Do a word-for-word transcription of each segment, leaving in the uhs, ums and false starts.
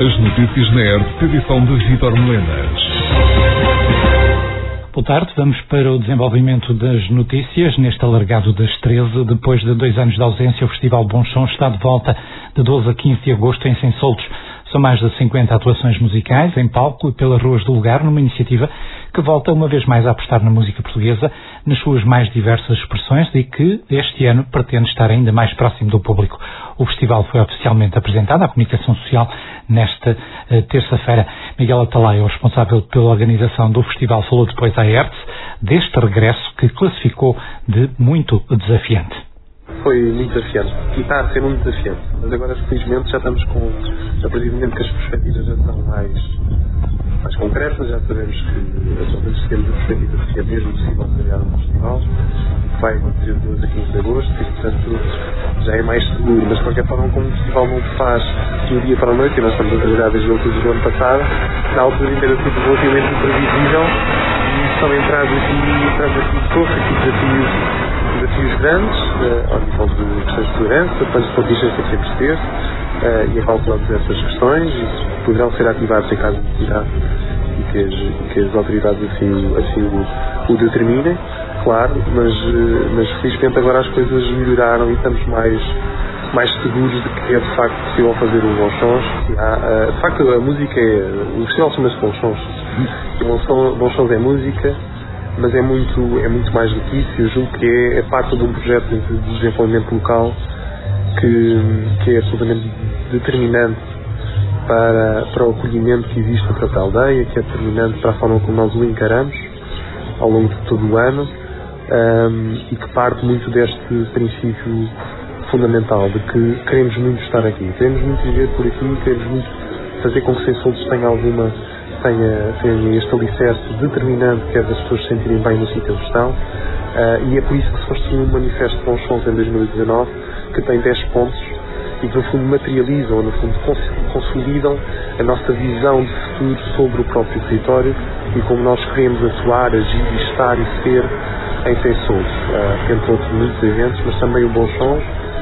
As notícias na Hertz, edição de Vítor Melenas. Boa tarde, vamos para o desenvolvimento das notícias. Neste alargado das treze, depois de dois anos de ausência, o Festival Bons Sons está de volta de doze a quinze de agosto em Sensoltos. São mais de cinquenta atuações musicais em palco e pelas ruas do lugar, numa iniciativa que volta uma vez mais a apostar na música portuguesa nas suas mais diversas expressões e que, este ano, pretende estar ainda mais próximo do público. O festival foi oficialmente apresentado à comunicação social nesta uh, terça-feira. Miguel Atalaia, o responsável pela organização do festival, falou depois à Hertz deste regresso que classificou de muito desafiante. Foi muito desafiante e está a ser muito desafiante, mas agora felizmente já estamos com, a partir do momento que as perspectivas já são mais, mais concretas, já sabemos que já temos a perspectiva de que é mesmo possível criar um festival, que vai acontecer de doze a quinze de agosto e portanto já é mais seguro, mas de qualquer forma como o festival não se faz de um dia para a noite, e nós estamos a trabalhar desde outubro do ano passado, na altura ainda era tudo relativamente imprevisível e isso também traz aqui, traz aqui todos aqui desafios desafios grandes, uh, ao nível de questões de segurança, para as contingências têm que sempre ter, uh, e a calculamos essas questões, e poderão ser ativados em caso de necessidade e que as, que as autoridades assim, assim o, o determinem, claro, mas, uh, mas felizmente agora as coisas melhoraram e estamos mais, mais seguros de que é de facto possível fazer os bons sons. Há, uh, de facto a música é, o festival chama-se Bons Sons, e bons sons, bons sons é música, mas é muito, é muito mais do que isso. Eu julgo que é, é parte de um projeto de desenvolvimento local que, que é absolutamente determinante para, para o acolhimento que existe na própria aldeia, que é determinante para a forma como nós o encaramos ao longo de todo o ano, um, e que parte muito deste princípio fundamental de que queremos muito estar aqui, queremos muito viver por aqui, queremos muito fazer com que Sensoltos tenha alguma Tenha, tenha este alicerce determinante que é das pessoas se sentirem bem no sítio onde estão, uh, e é por isso que se construiu um manifesto de Bons Sons em dois mil e dezanove que tem dez pontos e que no fundo materializam, ou no fundo consolidam a nossa visão de futuro sobre o próprio território e como nós queremos atuar, agir, estar e ser em Sensoltos, uh, entre outros muitos eventos, mas também o Bons Sons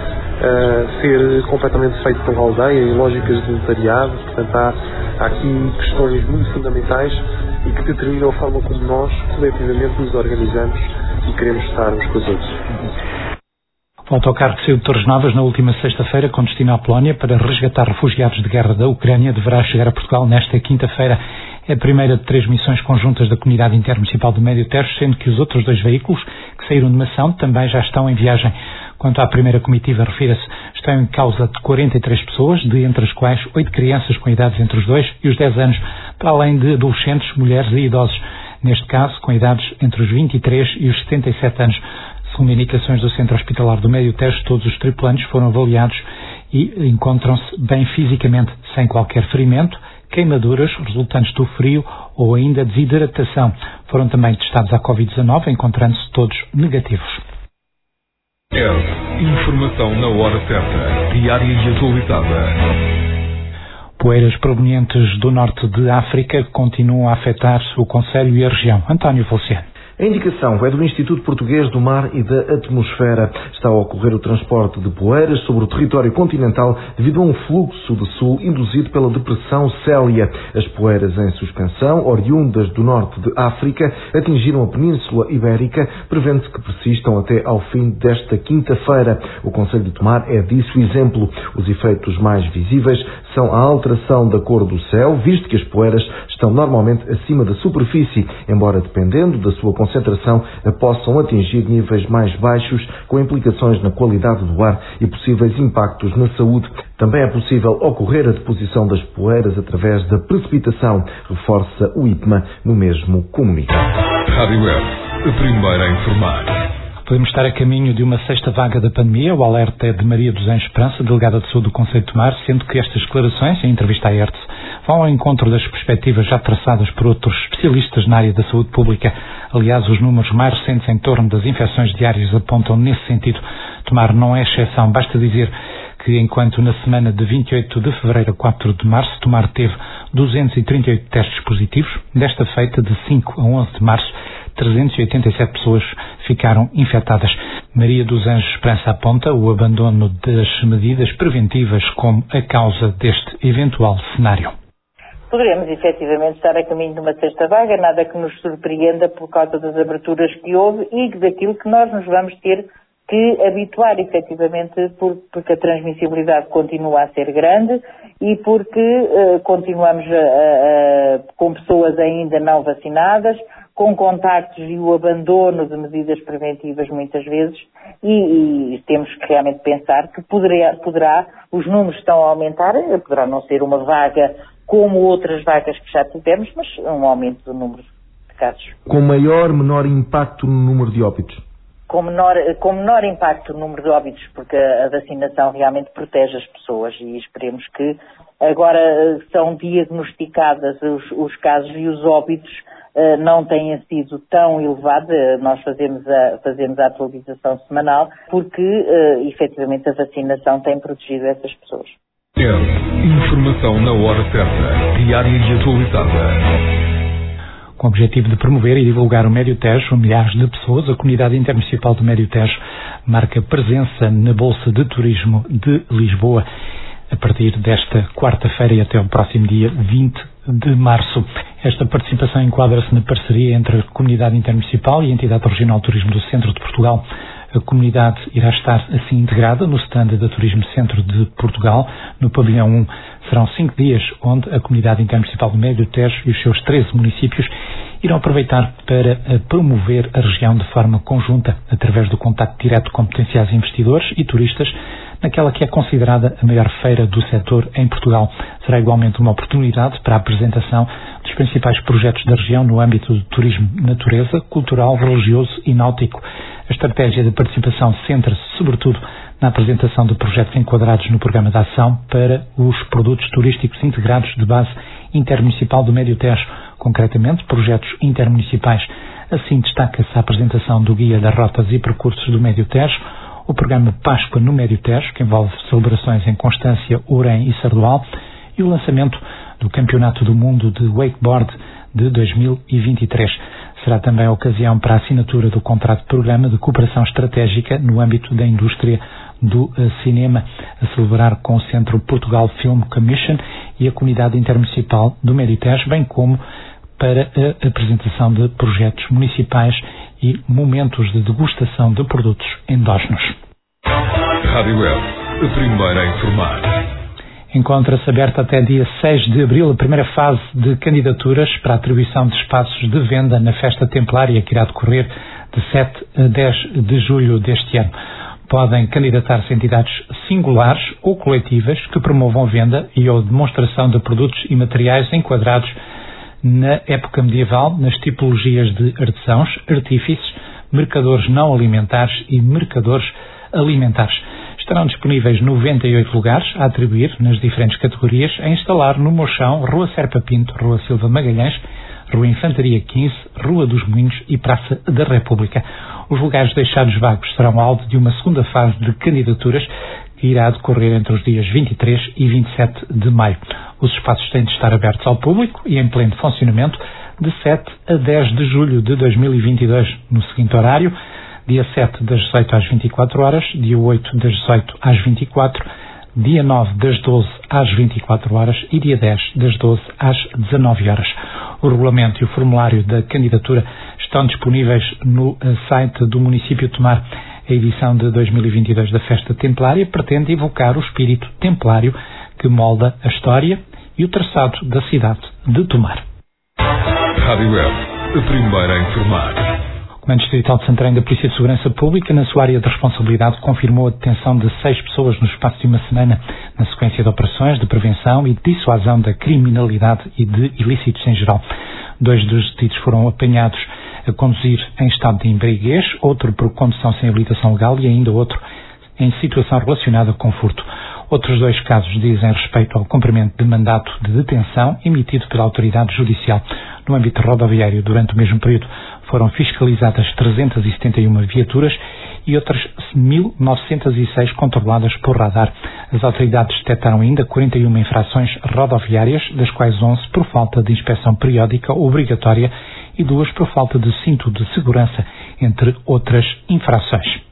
uh, ser completamente feito pela aldeia em lógicas de voluntariado. Portanto há Há aqui questões muito fundamentais e que determinam a forma como nós, coletivamente, nos organizamos e queremos estar uns com os outros. O autocarro que saiu de Torres Novas na última sexta-feira com destino à Polónia para resgatar refugiados de guerra da Ucrânia deverá chegar a Portugal nesta quinta-feira. É a primeira de três missões conjuntas da Comunidade Intermunicipal do Médio Tejo, sendo que os outros dois veículos que saíram de Mação também já estão em viagem. Quanto à primeira comitiva, refira-se, estão em causa de quarenta e três pessoas, de entre as quais oito crianças com idades entre os dois e os dez anos, para além de adolescentes, mulheres e idosos. Neste caso, com idades entre os vinte e três e os setenta e sete anos. Segundo indicações do Centro Hospitalar do Médio Tejo, todos os tripulantes foram avaliados e encontram-se bem fisicamente, sem qualquer ferimento, queimaduras resultantes do frio ou ainda desidratação. Foram também testados à covid dezanove, encontrando-se todos negativos. É informação na hora certa, diária e atualizada. Poeiras provenientes do norte de África continuam a afetar o concelho e a região. António Feliciano. A indicação é do Instituto Português do Mar e da Atmosfera. Está a ocorrer o transporte de poeiras sobre o território continental devido a um fluxo de sul induzido pela depressão Célia. As poeiras em suspensão, oriundas do norte de África, atingiram a Península Ibérica, prevendo-se que persistam até ao fim desta quinta-feira. O concelho de Tomar é disso exemplo. Os efeitos mais visíveis são a alteração da cor do céu, visto que as poeiras estão normalmente acima da superfície, embora dependendo da sua concentração possam atingir níveis mais baixos, com implicações na qualidade do ar e possíveis impactos na saúde. Também é possível ocorrer a deposição das poeiras através da precipitação, reforça o I P M A no mesmo comunicado. Rádio Hertz, a primeira a informar. Podemos estar a caminho de uma sexta vaga da pandemia. O alerta é de Maria dos Anjos Esperança, delegada de saúde do concelho de Tomar, sendo que estas declarações, em entrevista à Hertz, vão ao encontro das perspectivas já traçadas por outros especialistas na área da saúde pública. Aliás, os números mais recentes em torno das infecções diárias apontam nesse sentido. Tomar não é exceção. Basta dizer que enquanto na semana de vinte e oito de fevereiro a quatro de março, Tomar teve duzentos e trinta e oito testes positivos, desta feita de cinco a onze de março, trezentas e oitenta e sete pessoas ficaram infectadas. Maria dos Anjos Esperança aponta o abandono das medidas preventivas como a causa deste eventual cenário. Poderemos efetivamente estar a caminho de uma sexta vaga, nada que nos surpreenda por causa das aberturas que houve e daquilo que nós nos vamos ter que habituar efetivamente por, porque a transmissibilidade continua a ser grande e porque uh, continuamos a, a, a, com pessoas ainda não vacinadas, com contactos e o abandono de medidas preventivas muitas vezes e, e temos que realmente pensar que poderá, poderá, os números estão a aumentar, poderá não ser uma vaga como outras vagas que já tivemos, mas um aumento do número de casos. Com maior, menor impacto no número de óbitos? Com menor, com menor impacto no número de óbitos, porque a, a vacinação realmente protege as pessoas e esperemos que agora são diagnosticadas os, os casos e os óbitos uh, não tenham sido tão elevados. Uh, nós fazemos a, fazemos a atualização semanal porque uh, efetivamente a vacinação tem protegido essas pessoas. Informação na hora certa, diária e atualizada. Com o objetivo de promover e divulgar o Médio Tejo a milhares de pessoas, a Comunidade Intermunicipal do Médio Tejo marca presença na Bolsa de Turismo de Lisboa a partir desta quarta-feira e até o próximo dia vinte de março. Esta participação enquadra-se na parceria entre a Comunidade Intermunicipal e a Entidade Regional de Turismo do Centro de Portugal. A comunidade irá estar assim integrada no stand da Turismo Centro de Portugal, no pavilhão um. Serão cinco dias onde a Comunidade Intermunicipal do Médio Tejo e os seus treze municípios irão aproveitar para promover a região de forma conjunta, através do contacto direto com potenciais investidores e turistas, naquela que é considerada a maior feira do setor em Portugal. Será igualmente uma oportunidade para a apresentação dos principais projetos da região no âmbito do turismo natureza, cultural, religioso e náutico. A estratégia de participação centra-se, sobretudo, na apresentação de projetos enquadrados no Programa de Ação para os produtos turísticos integrados de base intermunicipal do Médio Tejo, concretamente projetos intermunicipais. Assim destaca-se a apresentação do Guia das Rotas e Percursos do Médio Tejo, o Programa Páscoa no Médio Tejo, que envolve celebrações em Constância, Ourém e Sardual, e o lançamento do Campeonato do Mundo de Wakeboard de dois mil e vinte e três. Será também a ocasião para a assinatura do contrato de programa de cooperação estratégica no âmbito da indústria do uh, cinema, a celebrar com o Centro Portugal Film Commission e a Comunidade Intermunicipal do Médio Tejo, bem como para a apresentação de projetos municipais e momentos de degustação de produtos endógenos. Rádio F, a primeira a informar. Encontra-se aberta até dia seis de abril a primeira fase de candidaturas para a atribuição de espaços de venda na festa templária que irá decorrer de sete a dez de julho deste ano. Podem candidatar-se entidades singulares ou coletivas que promovam venda e ou demonstração de produtos e materiais enquadrados na época medieval, nas tipologias de artesãos, artífices, mercadores não alimentares e mercadores alimentares. Estarão disponíveis noventa e oito lugares a atribuir nas diferentes categorias a instalar no Mochão, Rua Serpa Pinto, Rua Silva Magalhães, Rua Infantaria quinze, Rua dos Moinhos e Praça da República. Os lugares deixados vagos serão alvo de uma segunda fase de candidaturas que irá decorrer entre os dias vinte e três e vinte e sete de maio. Os espaços têm de estar abertos ao público e em pleno funcionamento de sete a dez de julho de dois mil e vinte e dois, no seguinte horário: dia sete das dezoito às vinte e quatro horas, dia oito das dezoito às vinte e quatro, dia nove das doze às vinte e quatro horas e dia dez das doze às dezanove horas. O regulamento e o formulário da candidatura estão disponíveis no site do município de Tomar. A edição de dois mil e vinte e dois da Festa Templária pretende evocar o espírito templário que molda a história e o traçado da cidade de Tomar. Rádio F, a primeira a informar. O Comando Distrital de Santarém da Polícia de Segurança Pública, na sua área de responsabilidade, confirmou a detenção de seis pessoas no espaço de uma semana, na sequência de operações de prevenção e dissuasão da criminalidade e de ilícitos em geral. Dois dos detidos foram apanhados a conduzir em estado de embriaguez, outro por condução sem habilitação legal e ainda outro em situação relacionada com furto. Outros dois casos dizem respeito ao cumprimento de mandato de detenção emitido pela autoridade judicial. No âmbito rodoviário, durante o mesmo período, foram fiscalizadas trezentas e setenta e uma viaturas e outras mil novecentas e seis controladas por radar. As autoridades detectaram ainda quarenta e uma infrações rodoviárias, das quais onze por falta de inspeção periódica obrigatória e duas por falta de cinto de segurança, entre outras infrações.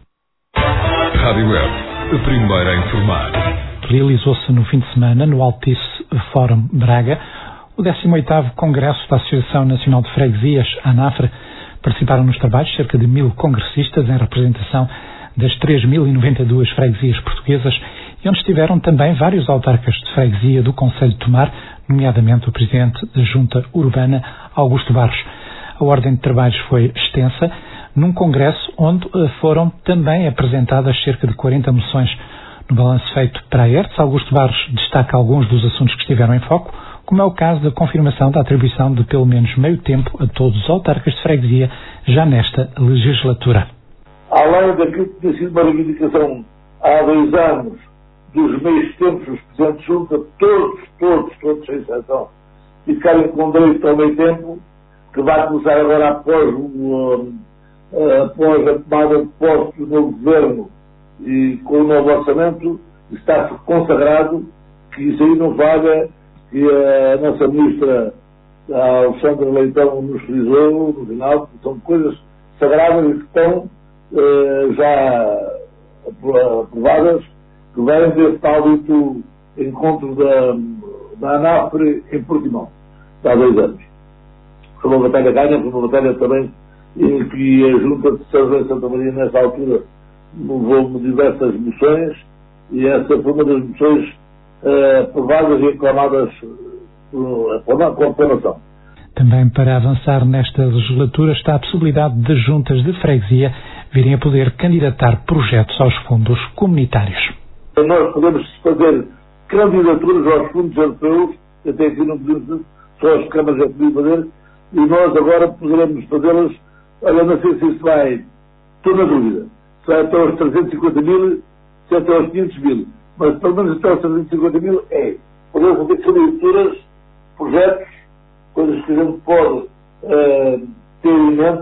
Rádio Web, a primeira a informar. Realizou-se no fim de semana, no Altice Fórum Braga, o décimo oitavo Congresso da Associação Nacional de Freguesias, ANAFRE. Participaram nos trabalhos cerca de mil congressistas em representação das três mil e noventa e duas freguesias portuguesas e onde estiveram também vários autarcas de freguesia do Concelho de Tomar, nomeadamente o Presidente da Junta Urbana, Augusto Barros. A ordem de trabalhos foi extensa, num congresso onde foram também apresentadas cerca de quarenta moções. No balanço feito para a ERTS, Augusto Barros destaca alguns dos assuntos que estiveram em foco, como é o caso da confirmação da atribuição de pelo menos meio tempo a todos os autarcas de freguesia já nesta legislatura. Além daquilo que tinha sido uma reivindicação há dois anos dos meios tempos dos presidentes de junta, todos, todos, todos, sem exceção, ficarem com direito ao meio tempo, que vai começar agora após, o, após a tomada de posse do novo governo e com o novo orçamento, está consagrado que isso aí não vaga. E a nossa ministra, a Alexandra Leitão, nos frisou no final, que são coisas sagradas e que estão eh, já aprovadas, que vêm desse tal dito encontro da, da ANAFRE em Portimão, há dois anos. Foi uma batalha ganha, foi uma batalha também em que a Junta de São João de Santa Maria, nessa altura, levou-me diversas moções, e essa foi uma das moções Uh, aprovadas e aclamadas uh, com aclamação. Também para avançar nesta legislatura está a possibilidade de juntas de freguesia virem a poder candidatar projetos aos fundos comunitários. Nós podemos fazer candidaturas aos fundos europeus, até aqui não podemos, só as câmaras já podiam fazer, e nós agora poderemos fazê-las. Olha, não sei se isso vai, estou na dúvida, se vai até aos trezentos e cinquenta mil, se até aos quinhentos mil. Mas pelo menos até aos trezentos e cinquenta mil é poder fazer candidaturas, projetos, coisas que a gente pode uh, ter em mente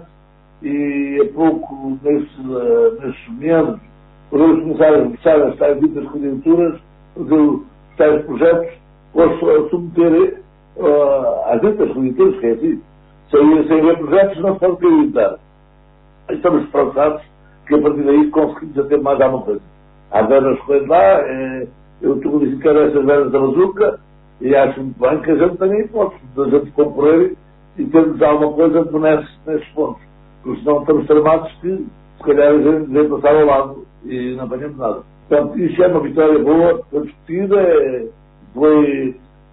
e a pouco nesses, uh, nesses meses podemos começar a começar as tais ditas candidaturas, fazer os tais projetos, ou submeter uh, às ditas candidaturas, que é assim. Sem, sem ver projetos não se pode candidatar. Estamos esperançados que a partir daí conseguimos até mais alguma coisa. Há verbas correndo lá, eh, eu estou a dizer que essas verbas da bazuca e acho muito bem que a gente tenha hipótese de a gente concorrer e termos alguma coisa nesses, nesses pontos. Porque senão estamos tramados que se calhar a gente deve passar ao lado e não apanhamos nada. Portanto, isso é uma vitória boa, foi discutida, eh, foi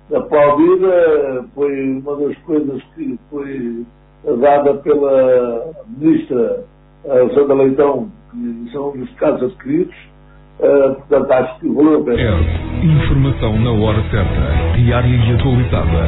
aplaudida, foi uma das coisas que foi dada pela ministra Alexandra Leitão, que são um dos casos adquiridos. Uh, portanto, acho que valeu a pena. É informação na hora certa, diária e atualizada.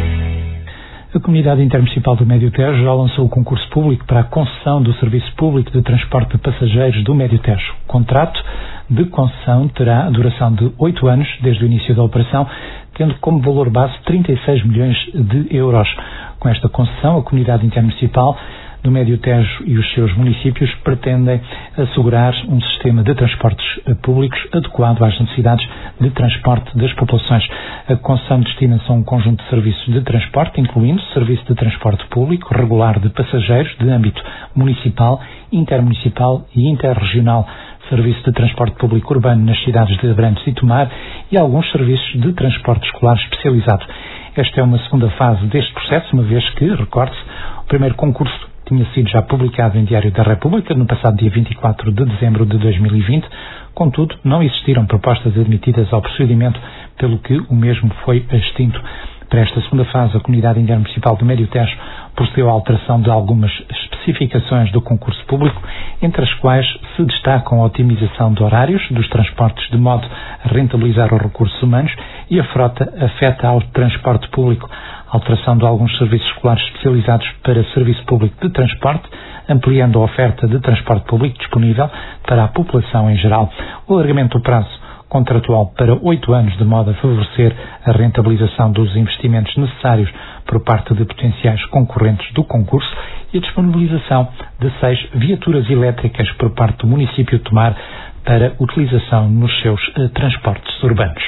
A Comunidade Intermunicipal do Médio Tejo já lançou o concurso público para a concessão do Serviço Público de Transporte de Passageiros do Médio Tejo. O contrato de concessão terá a duração de oito anos desde o início da operação, tendo como valor base trinta e seis milhões de euros. Com esta concessão, a Comunidade Intermunicipal do Médio Tejo e os seus municípios pretendem assegurar um sistema de transportes públicos adequado às necessidades de transporte das populações. A concessão destina-se a um conjunto de serviços de transporte, incluindo serviço de transporte público regular de passageiros de âmbito municipal, intermunicipal e interregional, serviço de transporte público urbano nas cidades de Abrantes e Tomar e alguns serviços de transporte escolar especializado. Esta é uma segunda fase deste processo, uma vez que, recorde-se, o primeiro concurso tinha sido já publicado em Diário da República no passado dia vinte e quatro de dezembro de dois mil e vinte, contudo, não existiram propostas admitidas ao procedimento, pelo que o mesmo foi extinto. Para esta segunda fase, a Comunidade Intermunicipal do Médio Tejo procedeu à alteração de algumas especificações do concurso público, entre as quais se destacam a otimização de horários dos transportes de modo a rentabilizar os recursos humanos e a frota afeta ao transporte público, a alteração de alguns serviços escolares especializados para serviço público de transporte, ampliando a oferta de transporte público disponível para a população em geral, o alargamento do prazo contratual para oito anos, de modo a favorecer a rentabilização dos investimentos necessários por parte de potenciais concorrentes do concurso e a disponibilização de seis viaturas elétricas por parte do município de Tomar para utilização nos seus eh, transportes urbanos.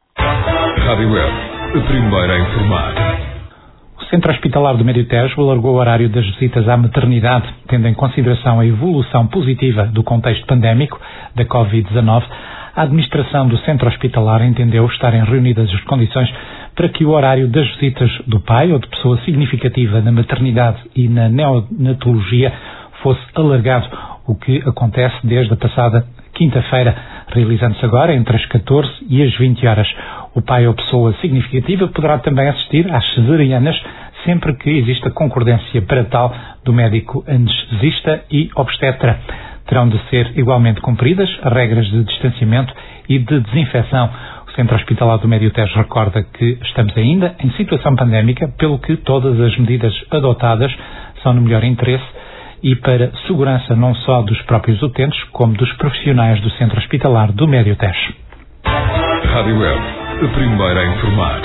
Rádio Web, a primeira a informar. O Centro Hospitalar do Médio Tejo alargou o horário das visitas à maternidade, tendo em consideração a evolução positiva do contexto pandémico da covid dezanove. A administração do Centro Hospitalar entendeu estarem reunidas as condições para que o horário das visitas do pai ou de pessoa significativa na maternidade e na neonatologia fosse alargado, o que acontece desde a passada quinta-feira, realizando-se agora entre as catorze e as vinte horas. O pai ou pessoa significativa poderá também assistir às cesarianas sempre que exista concordância para tal do médico anestesista e obstetra. Terão de ser igualmente cumpridas as regras de distanciamento e de desinfecção. O Centro Hospitalar do Médio Tejo recorda que estamos ainda em situação pandémica, pelo que todas as medidas adotadas são no melhor interesse e para segurança não só dos próprios utentes, como dos profissionais do Centro Hospitalar do Médio Tejo. Rádio Web, a primeira a informar.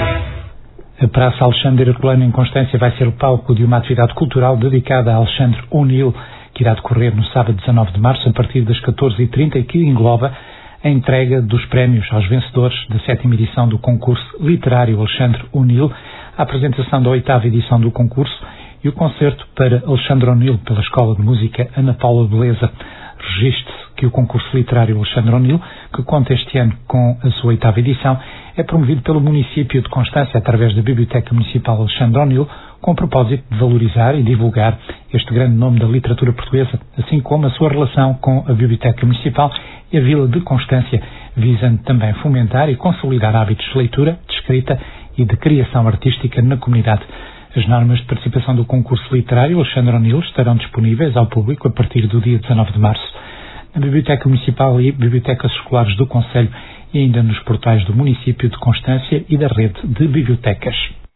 A Praça Alexandre Herculano em Constância vai ser o palco de uma atividade cultural dedicada a Alexandre O'Neill, que irá decorrer no sábado dezanove de março a partir das catorze e trinta e que engloba a entrega dos prémios aos vencedores da sétima edição do concurso literário Alexandre O'Neill, a apresentação da oitava edição do concurso e o concerto para Alexandre O'Neill pela Escola de Música Ana Paula Beleza. Registre-se que o concurso literário Alexandre O'Neill, que conta este ano com a sua oitava edição, é promovido pelo município de Constância através da Biblioteca Municipal Alexandre O'Neill, com o propósito de valorizar e divulgar este grande nome da literatura portuguesa, assim como a sua relação com a Biblioteca Municipal e a Vila de Constância, visando também fomentar e consolidar hábitos de leitura, de escrita e de criação artística na comunidade. As normas de participação do concurso literário Alexandre O'Neill estarão disponíveis ao público a partir do dia dezanove de março na Biblioteca Municipal e Bibliotecas Escolares do Concelho e ainda nos portais do município de Constância e da rede de bibliotecas.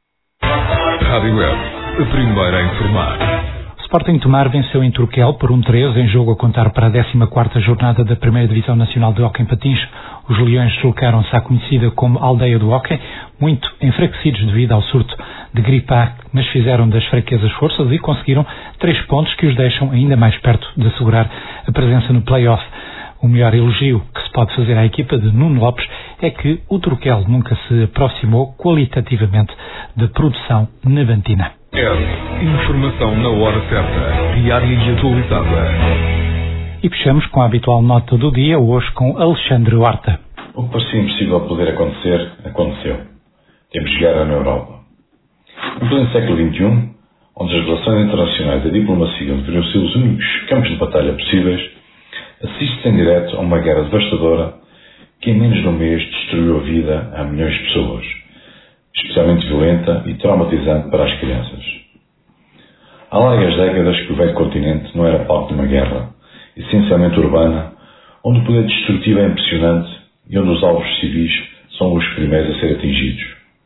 Rádio Web, a primeira a informar. O Sporting Tomar venceu em Turquel por um três em jogo a contar para a décima quarta jornada da primeira Divisão Nacional de Hóquei em Patins. Os leões deslocaram-se à conhecida como Aldeia do Hóquei, muito enfraquecidos devido ao surto de gripe A, mas fizeram das fraquezas forças e conseguiram três pontos que os deixam ainda mais perto de assegurar a presença no play-off. O melhor elogio que se pode fazer à equipa de Nuno Lopes é que o Turquel nunca se aproximou qualitativamente da produção navantina. É informação na hora certa, diária e atualizada. E fechamos com a habitual nota do dia, hoje com Alexandre Horta. O que parecia impossível poder acontecer, aconteceu. Temos guerra na Europa. Em pleno século vinte e um, onde as relações internacionais e a diplomacia deveriam ser os únicos campos de batalha possíveis, assiste-se em direto a uma guerra devastadora que em menos de um mês destruiu a vida a milhões de pessoas, especialmente violenta e traumatizante para as crianças. Há largas décadas que o velho continente não era palco de uma guerra, essencialmente urbana, onde o poder destrutivo é impressionante e onde os alvos civis são os primeiros a ser atingidos.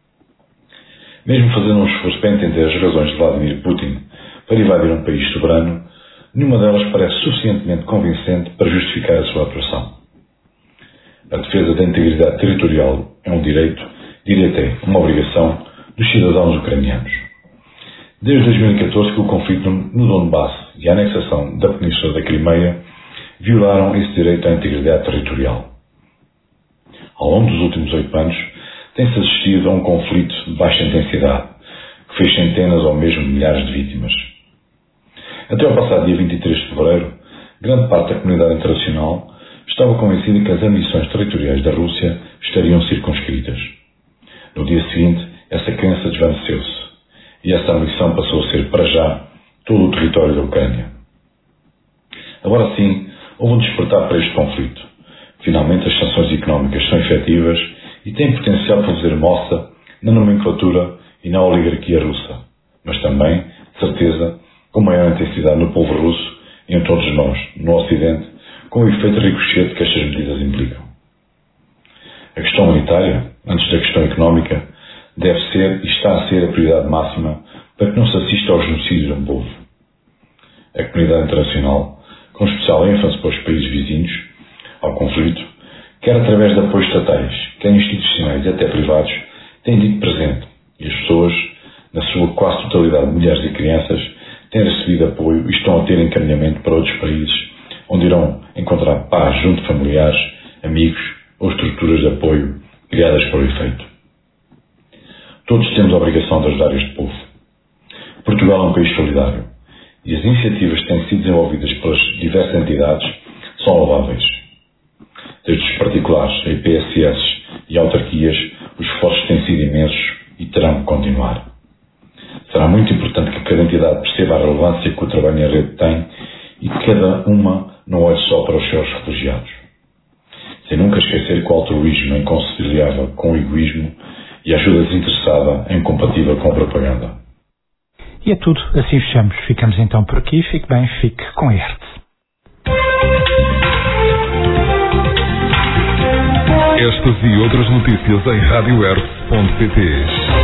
Mesmo fazendo um esforço para entender as razões de Vladimir Putin para invadir um país soberano, nenhuma delas parece suficientemente convincente para justificar a sua atuação. A defesa da integridade territorial é um direito, diria até uma obrigação, dos cidadãos ucranianos. Desde dois mil e catorze que o conflito no Donbass e a anexação da Península da Crimeia violaram esse direito à integridade territorial. Ao longo dos últimos oito anos, tem-se assistido a um conflito de baixa intensidade, que fez centenas ou mesmo milhares de vítimas. Até ao passado dia vinte e três de fevereiro, grande parte da comunidade internacional estava convencida que as ambições territoriais da Rússia estariam circunscritas. No dia seguinte, essa crença desvaneceu-se e essa ambição passou a ser, para já, todo o território da Ucrânia. Agora sim, houve um despertar para este conflito. Finalmente, as sanções económicas são efetivas e têm potencial para fazer moça na nomenclatura e na oligarquia russa, mas também, de certeza, com maior intensidade no povo russo e em todos nós, no Ocidente, com o efeito ricochete que estas medidas implicam. A questão humanitária, antes da questão económica, deve ser e está a ser a prioridade máxima para que não se assista ao genocídio de um povo. A comunidade internacional, com especial ênfase para os países vizinhos ao conflito, quer através de apoios estatais, quer institucionais e até privados, têm dito presente e as pessoas, na sua quase totalidade, mulheres e crianças, têm recebido apoio e estão a ter encaminhamento para outros países, onde irão encontrar paz junto de familiares, amigos ou estruturas de apoio criadas para o efeito. Todos temos a obrigação de ajudar este povo. Portugal é um país solidário e as iniciativas que têm sido desenvolvidas pelas diversas entidades são louváveis. Desde os particulares, a I P S S e autarquias, os esforços têm sido imensos e terão de continuar. Será muito importante que cada entidade perceba a relevância que o trabalho em rede tem e que cada uma não olhe só para os seus refugiados. Sem nunca esquecer que o altruísmo é inconciliável com o egoísmo e a ajuda desinteressada é incompatível com a propaganda. E é tudo, assim fechamos. Ficamos então por aqui. Fique bem, fique com a E R T. Estas e outras notícias em rádio R T ponto pt.